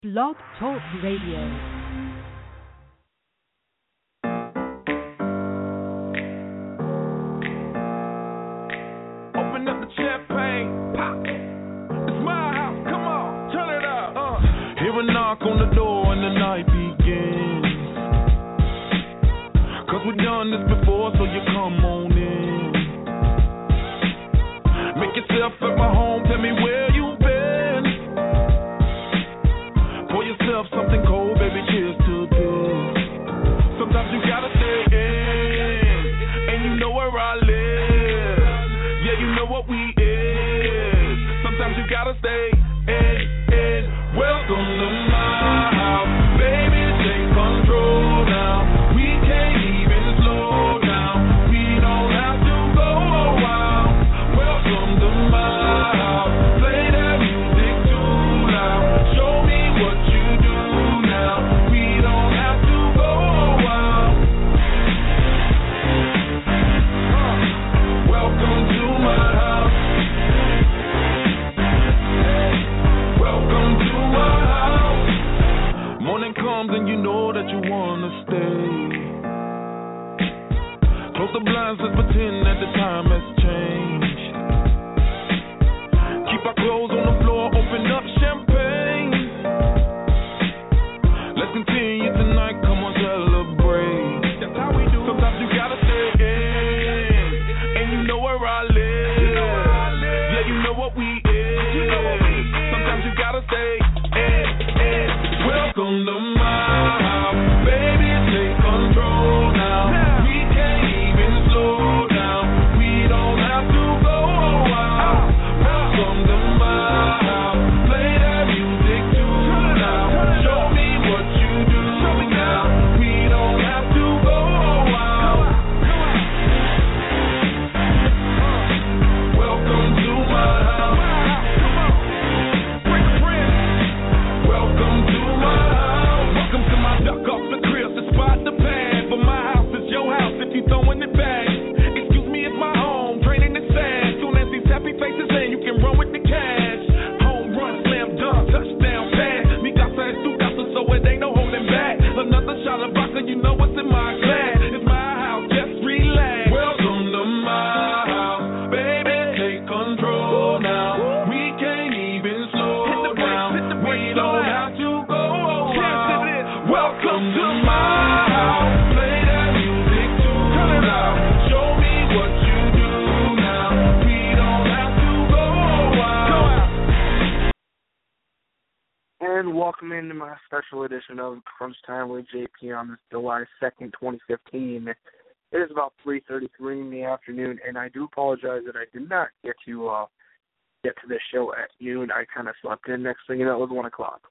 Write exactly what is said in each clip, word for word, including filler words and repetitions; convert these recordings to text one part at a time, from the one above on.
Blog Talk Radio. Open up the champagne, pop. It's my house, come on, turn it up. Uh. Hear a knock on the door and the night begins. Cause we've done this before, so you come on in. Make yourself at my home, tell me where you've been. Pour yourself something cold, baby, cheers to this. Sometimes you gotta stay in, and you know where I live. Yeah, you know what we is. Sometimes you gotta stay in, in. Welcome to my house, baby, take control now. We can't even slow down. We don't have to go a while. Welcome to my house. Play that music too loud. Show me what you do now. We don't have to go a while. Uh, welcome to my house. Welcome to my house. Morning comes and you know that you wanna stay. Close the blinds, let's pretend that the time has changed. Keep our clothes on the floor, open up champagne. Let's continue tonight, come on, celebrate. That's how we do. Sometimes you gotta stay in, and you know where I live. Yeah, you know what we is. Sometimes you gotta stay in, in. Welcome to my house, baby, take control now. We can't even slow down. We don't have to go a while. Welcome to my house, play that music too loud. Show me what you do now. We don't have to go a while. Welcome to my house. Welcome to my house. Welcome to my duck off the crib, the spot, the pad. But my house is your house if you throwing it back. Excuse me, it's my home, draining the sand. Soon as these happy faces in, you can run with the cash. Home run, slam dunk, touchdown pass. Mi casa es tu casa, so it ain't no holding back. Another shot of vodka, you know what's in my glass. It's my house, just relax. Welcome to my house, baby, take control now. We can't even slow down. We don't have to go a while. Welcome to my house, play that music too loud. Show me what you do now. We don't have to go a while. And welcome into my special edition of Crunch Time with J P on this July second, twenty fifteen. It is about three thirty-three in the afternoon, and I do apologize that I did not get to uh, get to this show at noon. I kind of slept in. Next thing you know, it was one o'clock.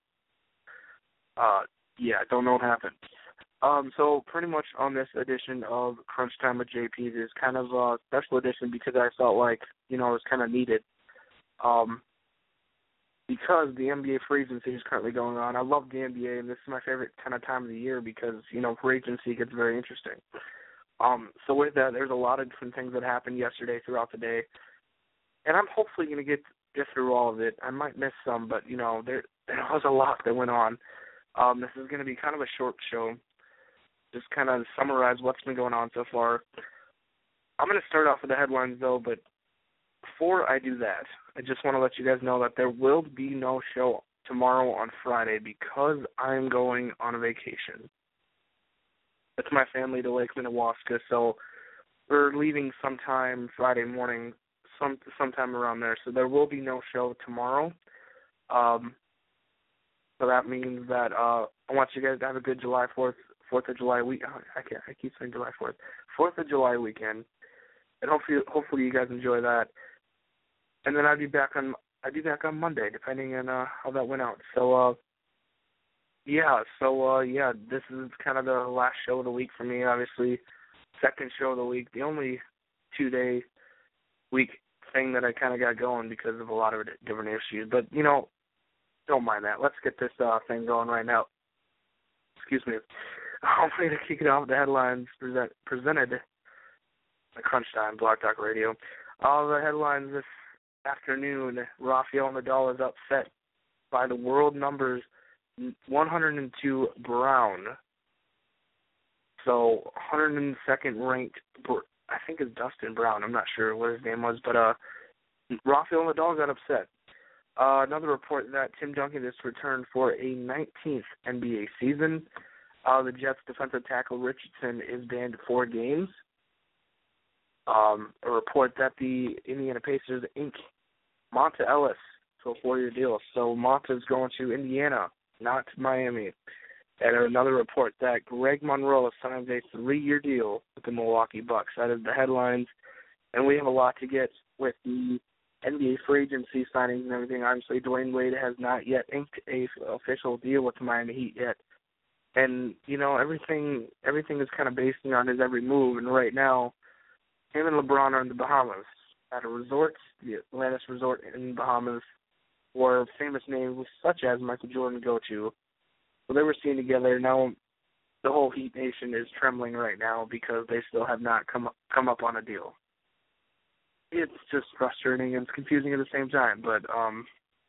Uh, yeah, don't know what happened. Um, so pretty much on this edition of Crunch Time with J P, it is kind of a special edition because I felt like, you know, it was kind of needed. Um, because the N B A free agency is currently going on. I love the N B A, and this is my favorite kind of time of the year because, you know, free agency gets very interesting. Um, so with that, there's a lot of different things that happened yesterday throughout the day, and I'm hopefully going to get get through all of it. I might miss some, but, you know, there, there was a lot that went on. Um, this is going to be kind of a short show, just kind of summarize what's been going on so far. I'm going to start off with the headlines, though, but before I do that, I just want to let you guys know that there will be no show tomorrow on Friday because I'm going on a vacation. It's my family to Lake Minnewaska, so we're leaving sometime Friday morning, some sometime around there. So there will be no show tomorrow. Um, so that means that uh, I want you guys to have a good July fourth, fourth of July week. I can't. I keep saying July fourth, fourth of July weekend, and hopefully, hopefully you guys enjoy that. And then I'll be back on. I'll be back on Monday, depending on uh, how that went out. So. Uh, Yeah, so, uh, yeah, this is kind of the last show of the week for me, obviously. Second show of the week, the only two-day week thing that I kind of got going because of a lot of different issues. But, you know, don't mind that. Let's get this uh, thing going right now. Excuse me. I'm going to kick it off with the headlines present, presented by Crunch Time, Blog Talk Radio. All the headlines this afternoon, Rafael Nadal is upset by the world numbers one hundred two Brown. So one hundred second ranked, I think it's Dustin Brown. I'm not sure what his name was, but uh, Rafael Nadal got upset. Uh, another report that Tim Duncan is returned for a nineteenth N B A season. Uh, the Jets defensive tackle Richardson is banned four games. Um, a report that the Indiana Pacers inked Monta Ellis to a four-year deal. So Monta's going to Indiana, not to Miami. And another report that Greg Monroe signs a three-year deal with the Milwaukee Bucks. That is the headlines. And we have a lot to get with the N B A free agency signings and everything. Obviously, Dwayne Wade has not yet inked a official deal with the Miami Heat yet. And, you know, everything everything is kind of basing on his every move. And right now, him and LeBron are in the Bahamas at a resort, the Atlantis Resort in the Bahamas, where famous names such as Michael Jordan go to. So they were seen together. Now the whole Heat Nation is trembling right now because they still have not come up, come up on a deal. It's just frustrating and it's confusing at the same time. But, um,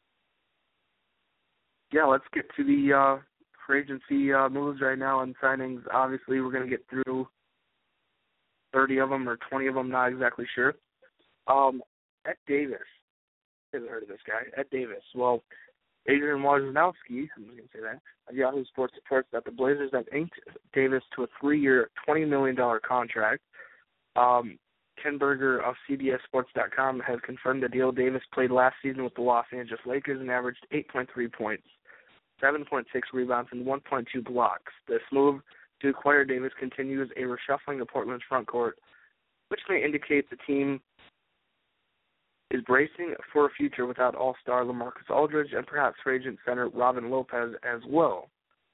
yeah, let's get to the uh, free agency uh, moves right now and signings. Obviously, we're going to get through thirty of them or twenty of them, not exactly sure. Um, Ed Davis. I haven't heard of this guy. Ed Davis. Well, Adrian Wojnarowski, I'm going to say that, of Yahoo Sports reports that the Blazers have inked Davis to a three-year, twenty million dollars contract. Um, Ken Berger of C B S Sports dot com has confirmed the deal. Davis played last season with the Los Angeles Lakers and averaged eight point three points, seven point six rebounds, and one point two blocks. This move to acquire Davis continues a reshuffling of Portland's front court, which may indicate the team is bracing for a future without all-star LaMarcus Aldridge and perhaps free agent center Robin Lopez as well.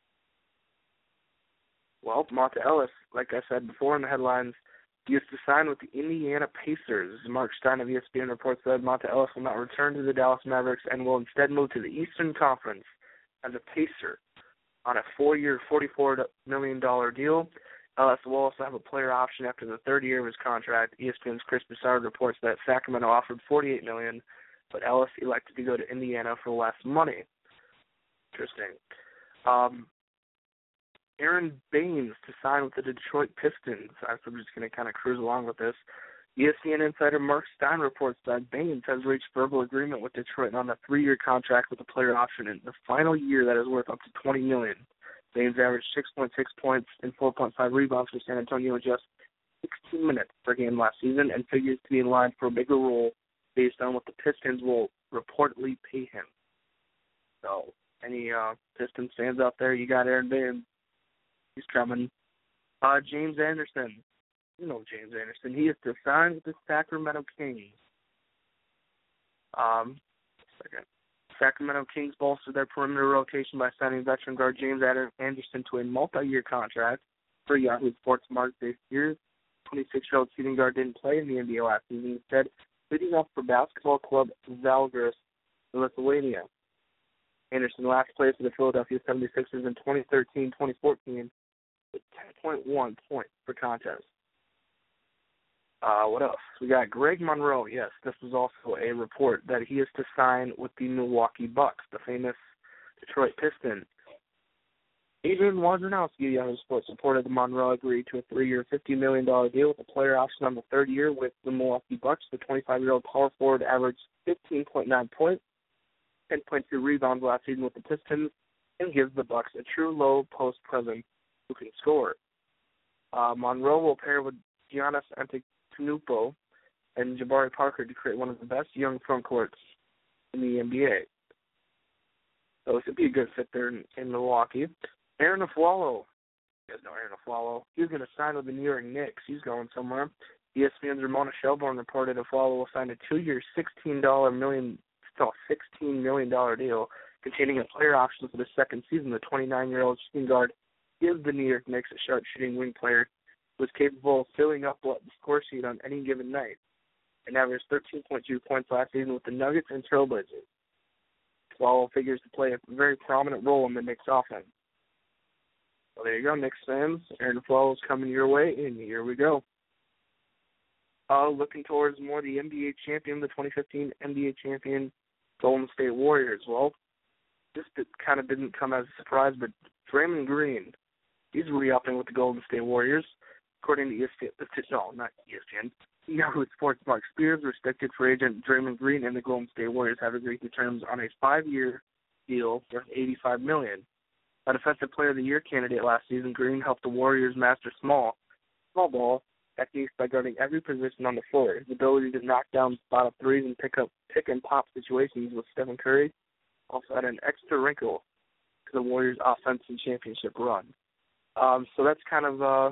Well, Monta Ellis, like I said before in the headlines, he is to sign with the Indiana Pacers. Mark Stein of E S P N reports that Monta Ellis will not return to the Dallas Mavericks and will instead move to the Eastern Conference as a Pacer on a four-year, forty-four million dollars deal. Ellis will also have a player option after the third year of his contract. E S P N's Chris Broussard reports that Sacramento offered forty-eight million dollars, but Ellis elected to go to Indiana for less money. Interesting. Um, Aaron Baines to sign with the Detroit Pistons. I'm just going to kind of cruise along with this. E S P N insider Mark Stein reports that Baines has reached verbal agreement with Detroit on a three-year contract with a player option in the final year that is worth up to twenty million dollars. Baines averaged six point six points and four point five rebounds for San Antonio in just sixteen minutes per game last season and figures to be in line for a bigger role based on what the Pistons will reportedly pay him. So, any uh, Pistons fans out there, you got Aaron Baines. He's coming. Uh, James Anderson. You know James Anderson. He is to sign with the Sacramento Kings. Um, second. Sacramento Kings bolstered their perimeter rotation by signing veteran guard James Anderson to a multi-year contract. For Yahoo Sports Mark this year, twenty-six-year-old shooting guard didn't play in the N B A last season. Instead, leading up for basketball club Zalgiris in Lithuania. Anderson last played for the Philadelphia seventy-sixers in twenty thirteen twenty fourteen with ten point one points per contest. Uh, what else? We got Greg Monroe. Yes, this was also a report that he is to sign with the Milwaukee Bucks, the famous Detroit Pistons. Adrian Wojnarowski, Yahoo Sports, reported that Monroe agreed to a three-year, fifty million dollars deal with a player option on the third year with the Milwaukee Bucks. The twenty-five-year-old power forward averaged fifteen point nine points, ten point two rebounds last season with the Pistons, and gives the Bucks a true low-post presence who can score. Uh, Monroe will pair with Giannis Antetokounmpo and Jabari Parker to create one of the best young front courts in the N B A. So it should be a good fit there in, in Milwaukee. Aaron Aflalo. You guys know Aaron Aflalo. He's going to sign with the New York Knicks. He's going somewhere. E S P N's Ramona Shelburne reported Aflalo will sign a two-year, sixteen million dollars, sixteen million dollars deal containing a player option for the second season. The twenty-nine-year-old shooting guard gives the New York Knicks a sharp-shooting wing player who is capable of filling up the score sheet on any given night and averaged thirteen point two points last season with the Nuggets and Trailblazers. Aflalo figures to play a very prominent role in the Knicks offense. So there you go, Knicks fans. Aaron Aflalo is coming your way, and here we go. Uh, looking towards more the N B A champion, the twenty fifteen N B A champion Golden State Warriors. Well, this kind of didn't come as a surprise, but Draymond Green, he's re-upping with the Golden State Warriors. According to E S P N, no, not E S P N, Yahoo Sports, Mark Spears, restricted free agent Draymond Green and the Golden State Warriors have agreed to terms on a five-year deal worth eighty-five million dollars. A Defensive Player of the Year candidate last season, Green helped the Warriors master small, small ball techniques by guarding every position on the floor. His ability to knock down spot-up threes and pick up pick and pop situations with Stephen Curry also added an extra wrinkle to the Warriors' offense and championship run. Um, so that's kind of uh,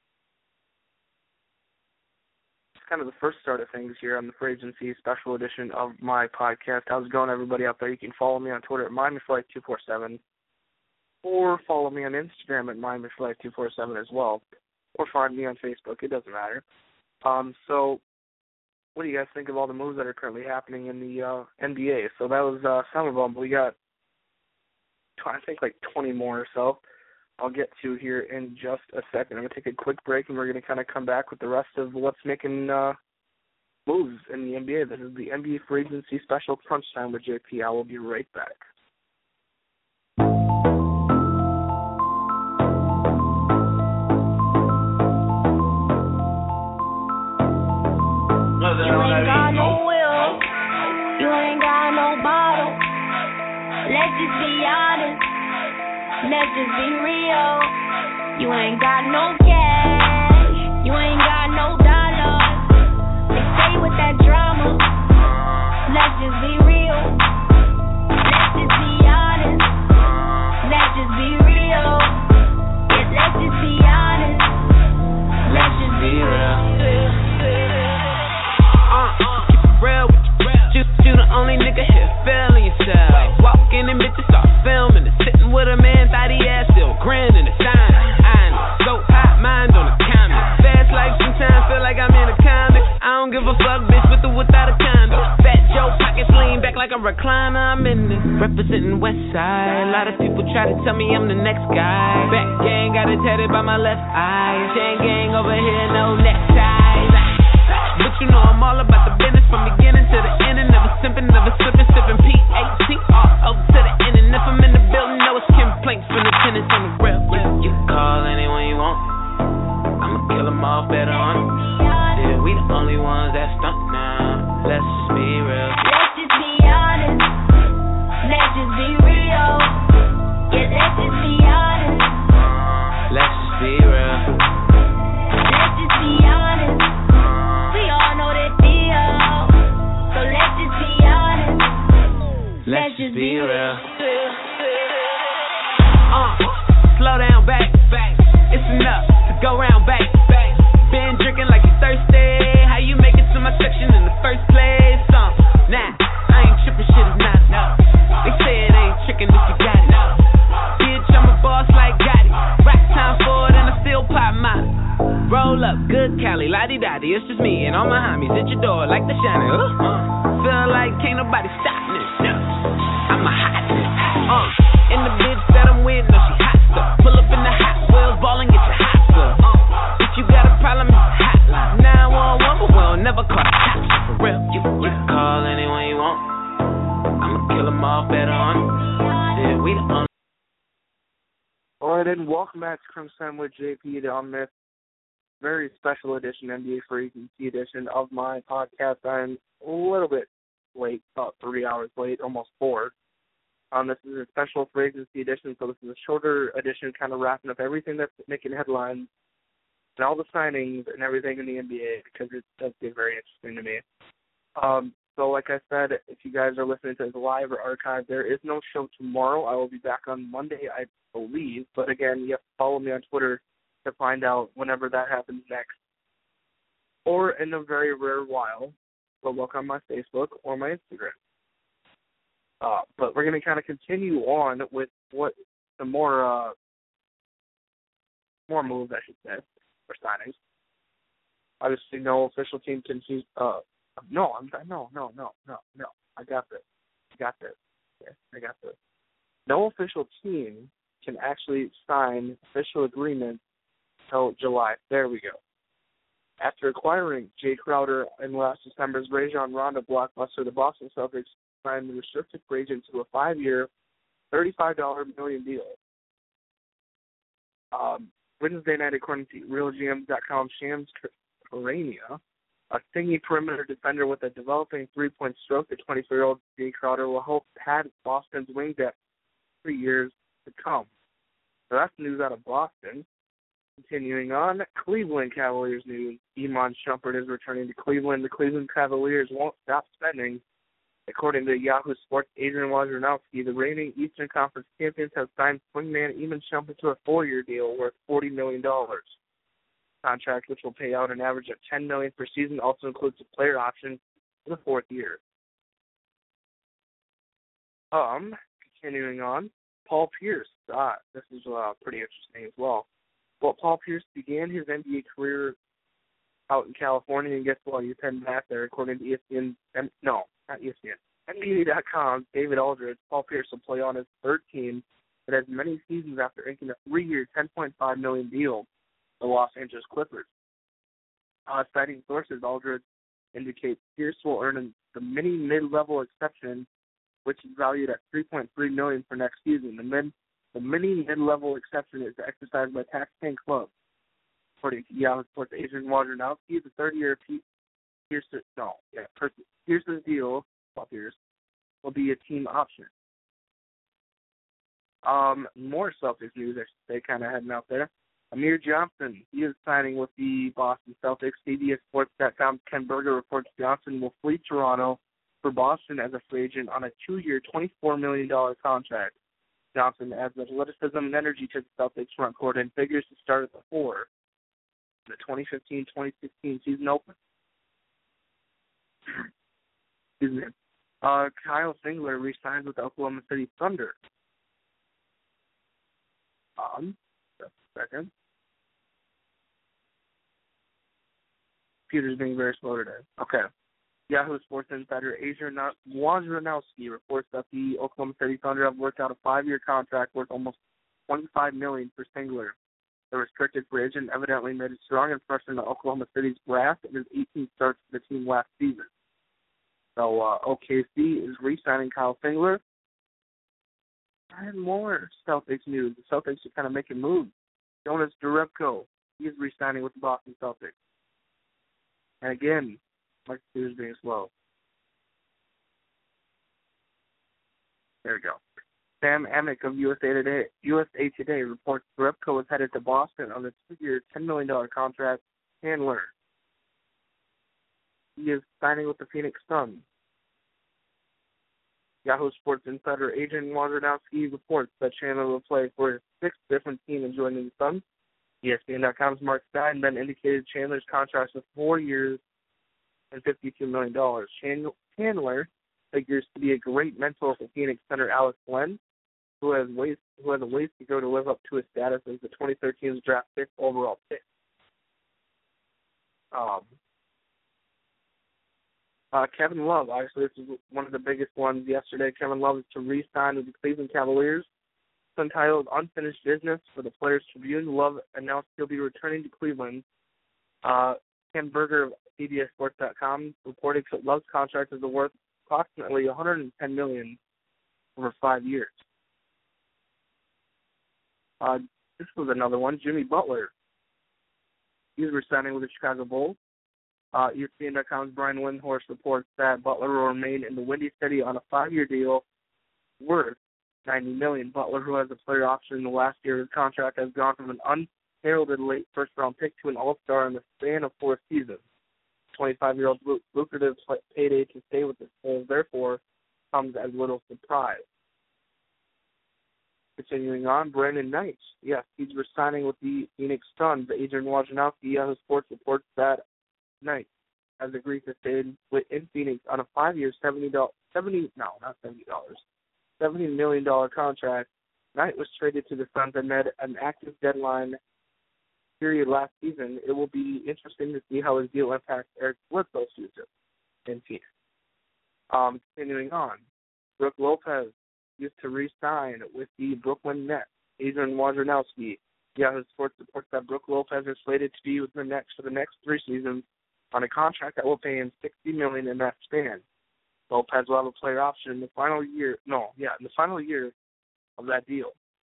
kind of the first start of things here on the Free Agency special edition of my podcast. How's it going, everybody out there? You can follow me on Twitter at Miami Flight two four seven, or follow me on Instagram at Miami Flight two four seven as well, or find me on Facebook. It doesn't matter. Um, so what do you guys think of all the moves that are currently happening in the uh, N B A? So that was uh, some of them. We got, I think, like twenty more or so. I'll get to here in just a second. I'm going to take a quick break, and we're going to kind of come back with the rest of what's making uh, moves in the N B A. This is the N B A Free Agency Special Crunch Time with J P. I will be right back. You ain't got no will, you ain't got no bottle. Let's just be honest, let's just be real. You ain't got no cash, you ain't got no dollars. They stay with that drama, let's just be real. Let's just be honest, let's just be real. Yeah, let's just be honest, let's just be real. Uh, keep it real with you. You, you the only nigga here feeling yourself. Walking in bitches, start filming it. Sitting with a man, thought he ass still grinning the sign. I know, so hot, mind on the comment. Fast life sometimes feel like I'm in a comic. I don't give a fuck, bitch, with or without a condo. Fat Joe pockets lean back like a recliner. I'm in this, representing West Side. A lot of people try to tell me I'm the next guy. Back gang got it tatted by my left eye. Chain gang over here, no neckties. But you know I'm all about the business from beginning to the end. And never simping, never slipping, sipping P A T all over to the end. And if I'm in the building, know it's complaints from the tenants on the real. You, you can call anyone you want, I'ma kill them all better on it. Yeah, we the only ones that stunt now. Let's just be real. Let's just be honest, let's just be real. Yeah, let's just be honest, Let's just be real. let's just be honest. We all know that deal, so let's just be honest. Let's just be real. Uh, slow down, back, back. It's enough to go round, back, back. Been drinking like you thirsty. How you make it to my section in the first place? Uh, nah, I ain't tripping, shit is not. No. They say it ain't tricking if you got it. No. Bitch, I'm a boss like Gotti. Rock time for it and I still pop mine. Roll up, good Cali, la-di-da-di. It's just me and all my homies at your door like the shining. Uh, uh, feel like can't nobody stop me. I'm a hot uh, and the bitch that I'm with, no, she hot stuff. Pull up in the hot wheels, ball and get your hot stuff. Uh, if you got a problem, it's a hotline. nine one one, but we'll never call the cops. For real, you, you can call anyone you want, I'ma kill them all better on it. Yeah, we the only. All right, and welcome back to Crunch Time with J P on this very special edition, N B A Free Agency edition of my podcast. I'm a little bit late, about three hours late, almost four. Um, this is a special Free Agency edition, so this is a shorter edition, kind of wrapping up everything that's making headlines and all the signings and everything in the N B A, because it does get very interesting to me. Um, so like I said, if you guys are listening to this live or archive, there is no show tomorrow. I will be back on Monday, I believe. But again, you have to follow me on Twitter to find out whenever that happens next. Or in a very rare while, go look on my Facebook or my Instagram. Uh, but we're going to kind of continue on with what the more uh, more moves, I should say, for signings. Obviously, no official team can choose. Uh, no, I'm no, no, no, no, no. I got this. I got this. Yeah, I got this. No official team can actually sign official agreements until July. There we go. After acquiring Jay Crowder in last December's Rajon Rondo blockbuster, the Boston Celtics signed the restricted free agent to a five-year, thirty-five dollars million deal. Um, Wednesday night, according to Real G M dot com, Shams Charania, a stingy perimeter defender with a developing three-point stroke, the twenty-four-year-old Jay Crowder will help pad Boston's wing depth for years to come. So that's news out of Boston. Continuing on, Cleveland Cavaliers news. Iman Shumpert is returning to Cleveland. The Cleveland Cavaliers won't stop spending. According to Yahoo Sports' Adrian Wojnarowski, the reigning Eastern Conference champions have signed swingman Iman Shumpert to a four-year deal worth forty million dollars. Contract, which will pay out an average of ten million dollars per season, also includes a player option for the fourth year. Um, continuing on, Paul Pierce. Ah, this is uh, pretty interesting as well. Well, Paul Pierce began his N B A career out in California, and guess what? He's heading back there, according to E S P N. No, not E S P N. N B A dot com, David Aldridge. Paul Pierce will play on his third team that has many seasons after inking a three-year, ten point five million dollars deal with the Los Angeles Clippers. Uh, citing sources, Aldridge indicates Pierce will earn the mini mid-level exception, which is valued at three point three million dollars for next season. The mid The mini mid-level exception is exercised by taxpaying clubs. According to Yahoo Sports' Adrian Wojnarowski, the third-year Pierce, no, yeah, Pierce's deal, Paul Pierce, will be a team option. Um, more Celtics news, I should say, kind of heading out there. Amir Johnson, he is signing with the Boston Celtics. C B S Sports dot com Ken Berger reports Johnson will flee Toronto for Boston as a free agent on a two-year, twenty-four million dollars contract. Johnson adds athleticism and energy to the Celtics front court and figures to start at the four. The twenty fifteen twenty sixteen season open. Excuse me. Uh, Kyle Singler re-signs with the Oklahoma City Thunder. Um, just a second. Computer's being very slow today. Okay. Yahoo Sports insider Adrian Wojnarowski reports that the Oklahoma City Thunder have worked out a five-year contract worth almost twenty-five million dollars for Singler. The restricted free agent evidently made a strong impression on Oklahoma City's brass in his eighteen starts for the team last season. So uh, O K C is re-signing Kyle Singler. And more Celtics news. The Celtics are kind of making moves. Jonas Jerebko, he is re-signing with the Boston Celtics. And again, my computer's being slow. There we go. Sam Amick of U S A Today, U S A Today reports Jerebko is headed to Boston on a two-year, ten million dollars contract. Handler. He is signing with the Phoenix Suns. Yahoo Sports insider Adrian Wojnarowski reports that Chandler will play for his sixth different team in joining the Suns. E S P N dot com's Mark Stein then indicated Chandler's contract was four years and fifty-two million dollars. Chandler figures to be a great mentor for Phoenix center Alex Len, who has ways who has a ways to go to live up to his status as the twenty thirteen draft fifth overall pick. Um, uh, Kevin Love, obviously this is one of the biggest ones yesterday. Kevin Love is to re-sign with the Cleveland Cavaliers. It's entitled Unfinished Business for the Players Tribune. Love announced he'll be returning to Cleveland. Uh, Ken Berger of C B S Sports dot com reported that Love's contract is worth approximately one hundred ten million dollars over five years. Uh, this was another one. Jimmy Butler. He's resigning with the Chicago Bulls. Uh, E S P N dot com's Brian Windhorst reports that Butler will remain in the Windy City on a five-year deal worth ninety million dollars. Butler, who has a player option in the last year of his contract, has gone from an unheralded late first-round pick to an all-star in the span of four seasons. twenty-five-year-old lucrative payday to stay with the Bulls, therefore, comes as little surprise. Continuing on, Brandon Knight. Yes, he's resigning with the Phoenix Suns. Adrian Wojnarowski, Yahoo Sports reports that Knight has agreed to stay in, in Phoenix on a five-year, seventy dollars, seventy no, not seventy dollars, seventy million dollars contract. Knight was traded to the Suns amid an active deadline period last season. It will be interesting to see how his deal impacts Eric Bledsoe's future in Phoenix. Um, continuing on, Brook Lopez used to re-sign with the Brooklyn Nets. Adrian Wojnarowski, Yahoo Sports reports that Brook Lopez is slated to be with the Nets for the next three seasons on a contract that will pay him sixty million dollars in that span. Lopez will have a player option in the final year. No, yeah, in the final year of that deal.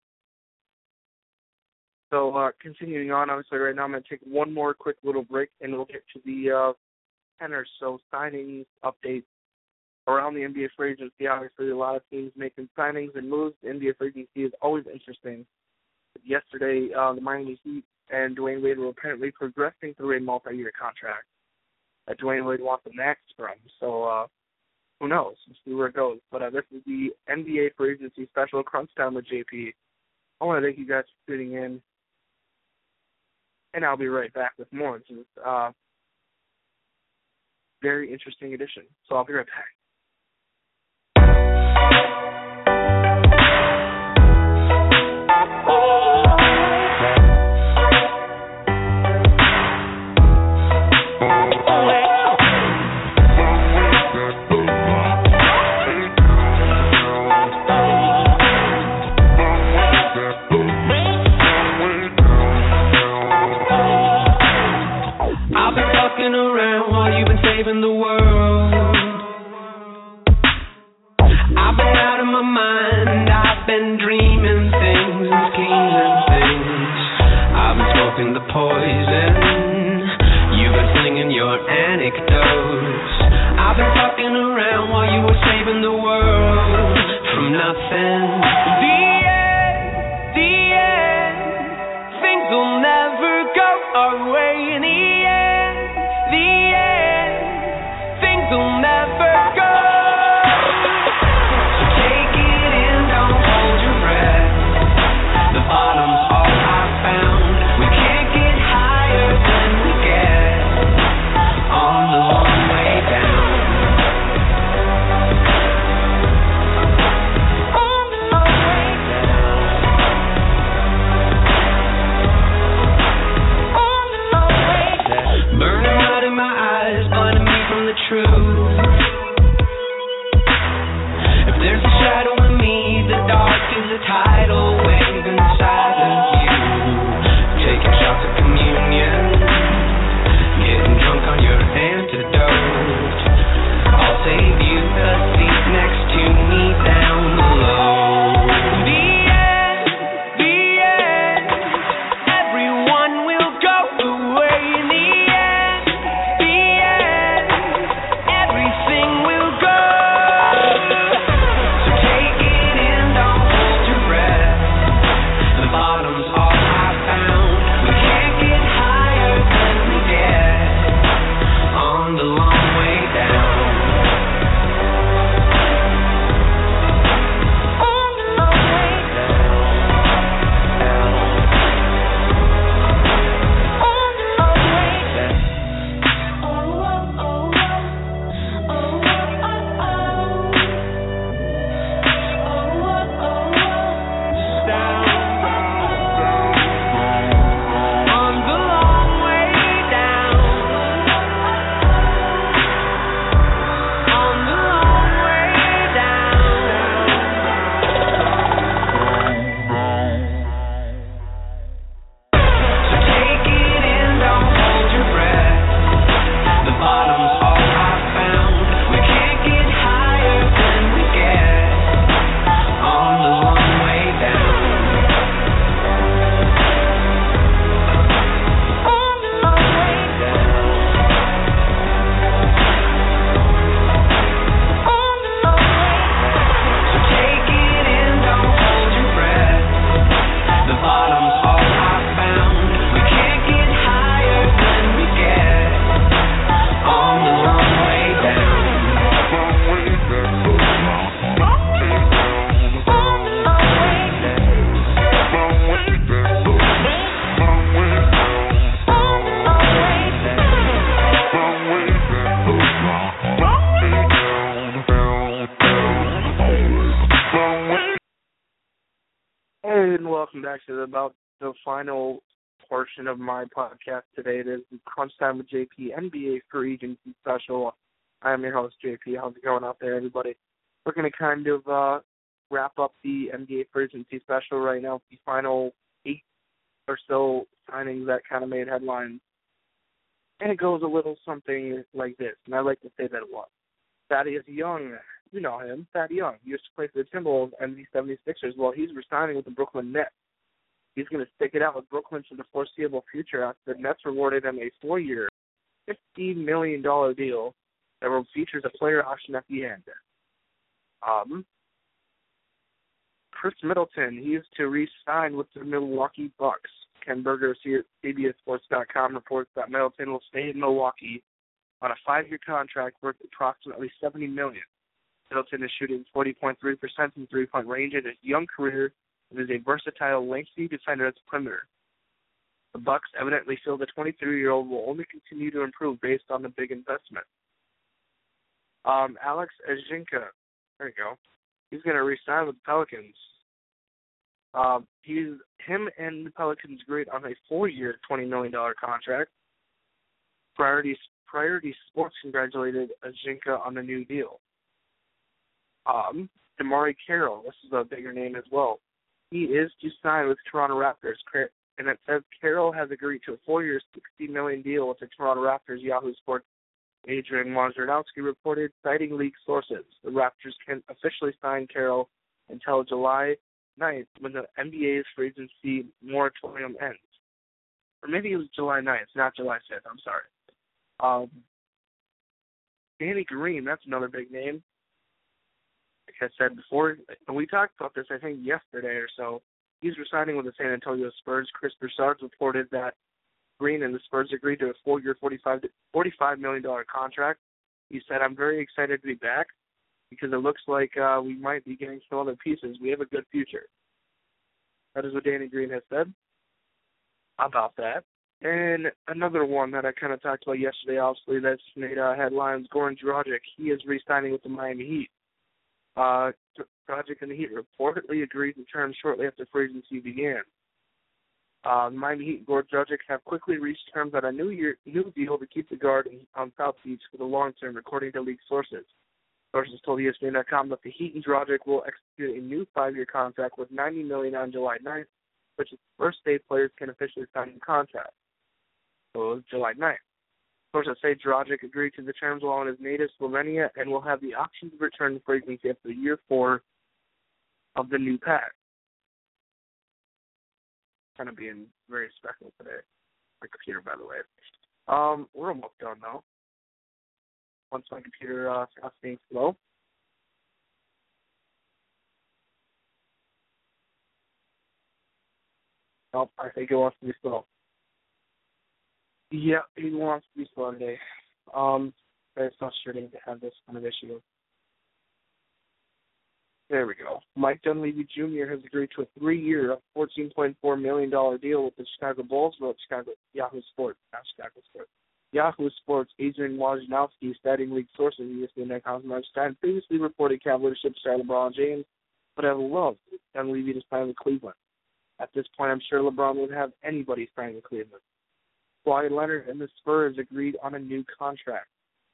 So uh, continuing on, obviously right now I'm going to take one more quick little break, and we'll get to the uh, ten or so signings updates around the N B A free agency. Obviously, a lot of teams making signings and moves. The N B A free agency is always interesting. Yesterday, uh, the Miami Heat and Dwayne Wade were apparently progressing through a multi-year contract that Dwayne Wade wants the next from. So uh, who knows? We'll see where it goes. But uh, this is the N B A free agency special Crunch Time with J P. I want to thank you guys for tuning in, and I'll be right back with more. It's a uh, very interesting edition. So I'll be right back. The world. I've been out of my mind. I've been dreaming things and scheming things. I've been smoking the poison. You've been flinging your anecdotes. I've been fucking around while you were saving the world from nothing. The end, the end. Things will never go our way in the end. The end. Will never go. So take it in, don't hold your breath. The bottom's all I found. We can't get higher than we get on the long way down. On the long way down. On the long way down. Burning out in my eyes, blinding me from the truth. If there's a shadow in me, the dark is a tidal wave inside of you. Taking shots of communion, getting drunk on your antidote. I'll save you a seat next to me down below. The end, the end. Everyone will go away in the end. The end. Everything will go. So take it in, don't hold your breath. The bottom's all I found. We can't get higher than we get on the long way down. On the long way down. On the long way down. Oh, oh, oh, oh, oh, oh, oh. Oh, oh, oh, down, on the long way down, on the long way down. So take it in, don't hold your breath. The bottom's all I found. We can't get higher than we get on the long way down. On the long way down. On the long way down. So take it in, don't hold your breath. The bottom's all I found. We can't get higher than we get on the long way down. And welcome back to the, about the final portion of my podcast today. It is the Crunch Time with J P N B A Free Agency Special. I am your host, J P. How's it going out there, everybody? We're going to kind of uh, wrap up the N B A Free Agency Special right now with the final eight or so signings that kind of made headlines. And it goes a little something like this, and I like to say that it was. Thaddeus Young you know him, Thad Young. He used to play for the Timberwolves and the seventy-sixers. Well, he's resigning with the Brooklyn Nets. He's going to stick it out with Brooklyn for the foreseeable future after the Nets rewarded him a four-year, fifteen million dollars deal that will features a player option at the end. Um, Chris Middleton, he is to re-sign with the Milwaukee Bucks. Ken Berger of C B S Sports dot com reports that Middleton will stay in Milwaukee on a five-year contract worth approximately seventy million dollars. Middleton is shooting forty point three percent from three-point range in his young career and is a versatile, lengthy defender at the perimeter. The Bucks evidently feel the twenty-three-year-old will only continue to improve based on the big investment. Um, Alex Ajinka, there you go. He's going to re-sign with the Pelicans. Um, he's him and the Pelicans agreed on a four-year, twenty million dollars contract. Priority Priority Sports congratulated Ajinka on the new deal. Um, DeMarre Carroll, this is a bigger name as well. He is to sign with Toronto Raptors, and it says Carroll has agreed to a four-year, sixty million dollars deal with the Toronto Raptors. Yahoo Sports Adrian Wojnarowski reported, citing league sources. The Raptors can officially sign Carroll until July ninth, when the N B A's free agency moratorium ends. Or maybe it was July ninth, not July fifth, I'm sorry. Um, Danny Green, that's another big name. Like I said before, we talked about this, I think, yesterday or so. He's resigning with the San Antonio Spurs. Chris Broussard reported that Green and the Spurs agreed to a four-year, forty-five million dollars contract. He said, I'm very excited to be back because it looks like uh, we might be getting some other pieces. We have a good future. That is what Danny Green has said about that. And another one that I kind of talked about yesterday, obviously, that's made uh, headlines, Goran Dragic. He is re-signing with the Miami Heat. Uh, Dragic and the Heat reportedly agreed to terms shortly after free agency began. Uh, Miami Heat and Goran Dragic have quickly reached terms on a new year, new deal to keep the guard on South Beach for the long term, according to league sources. Sources told E S P N dot com that the Heat and Dragic will execute a new five-year contract with ninety million dollars on July ninth, which is the first day players can officially sign the contract. So it was July ninth. Sources say Dragic agreed to the terms while in his native Slovenia and will have the option to return to free agency after year four of the new pact. Kind of being very special today. My computer, by the way. Um, we're almost done, though. Once my computer uh, stops being slow. Nope, I think it wants to be slow. Yeah, he wants to be slow today. Um, very frustrating to have this kind of issue. There we go. Mike Dunleavy Junior has agreed to a three-year, fourteen point four million dollars deal with the Chicago Bulls, wrote Chicago Yahoo Sports, not Chicago Sports. Yahoo Sports' Adrian Wojnarowski, citing league sources, E S P N dot com previously reported Cavaliers superstar LeBron James would have loved Dunleavy to sign with Cleveland. At this point, I'm sure LeBron would have anybody sign with Cleveland. Kawhi Leonard and the Spurs agreed on a new contract.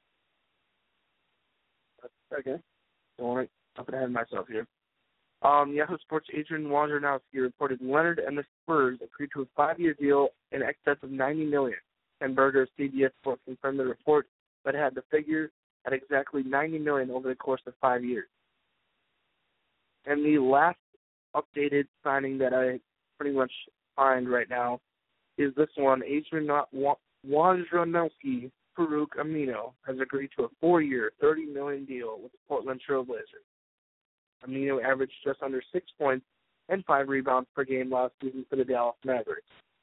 Okay. Don't want to jump ahead of myself here. Um, Yahoo Sports' Adrian Wojnarowski reported Leonard and the Spurs agreed to a five-year deal in excess of ninety million dollars. Ken Berger of C B S Sports confirmed the report, but had the figure at exactly ninety million dollars over the course of five years. And the last updated signing that I pretty much find right now is this one. Adrian Wojnarowski, Farouk Amino, has agreed to a four-year, thirty million dollars deal with the Portland Trail Blazers. Amino averaged just under six points and five rebounds per game last season for the Dallas Mavericks.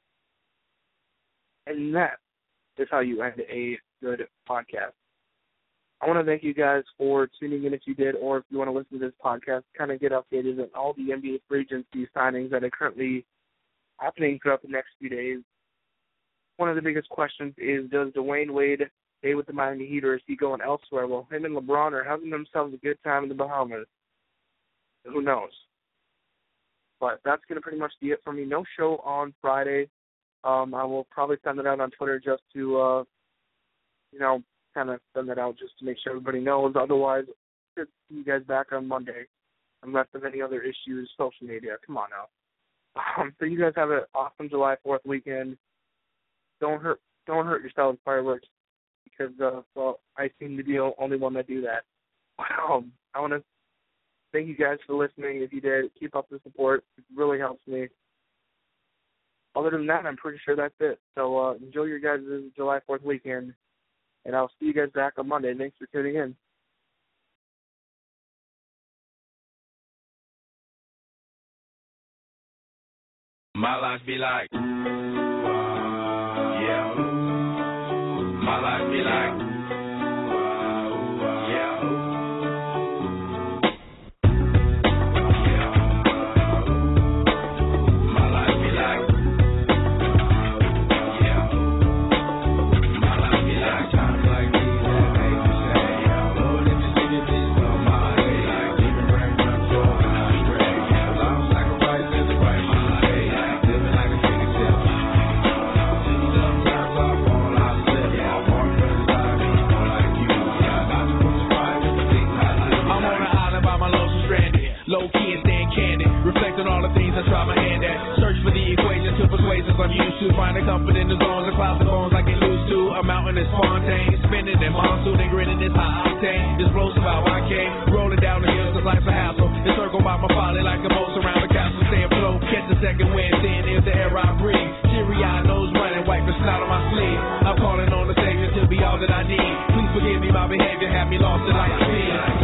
And that is how you end a good podcast. I want to thank you guys for tuning in if you did, or if you want to listen to this podcast, kind of get updated on all the N B A free agency signings that are currently happening throughout the next few days. One of the biggest questions is, does Dwayne Wade stay with the Miami Heat, or is he going elsewhere? Well, him and LeBron are having themselves a good time in the Bahamas. Who knows? But that's going to pretty much be it for me. No show on Friday. Um, I will probably send it out on Twitter just to, uh, you know, kind of send it out just to make sure everybody knows. Otherwise, I'll see you guys back on Monday, unless there's any other issues, social media. Come on now. Um, so you guys have an awesome July fourth weekend. Don't hurt, don't hurt yourselves with fireworks, because uh, well, I seem to be the only one that do that. um, I want to thank you guys for listening. If you did, keep up the support. It really helps me. Other than that, I'm pretty sure that's it. So uh, enjoy your guys' July fourth weekend, and I'll see you guys back on Monday. Thanks for tuning in. My life be like, yeah. My life be like, yeah. My life be like, yeah. My life be like times like these that make me say, Lord, if you see me, please come my way. Like even rain comes over and I stray. Yeah, I'm sacrificing the right my life. Living like a chicken tip. Sometimes I fall, I slip. Yeah, I want to inside me more like you. Yeah, I got to crucify with the things I live. I'm on an island by my lonesome stranded. Low key and staying candid. Reflecting all the things I try my hand at. Search for the equation to persuasions I'm used to. Finding comfort in the zones and clouds and bones I get loose to. A mountain is Fontaine. Spinning in monsoon and grinning is high octane. Explosive how I came. Rolling down the hills, cause life's a hassle. Encircled by my folly like a moat around the castle. Stay afloat, catch a second wind. Seeing is the air I breathe. Teary-eyed nose running, wipe the snot on my sleeve. I'm calling on the Savior to be all that I need. Please forgive me, my behavior had me lost in life.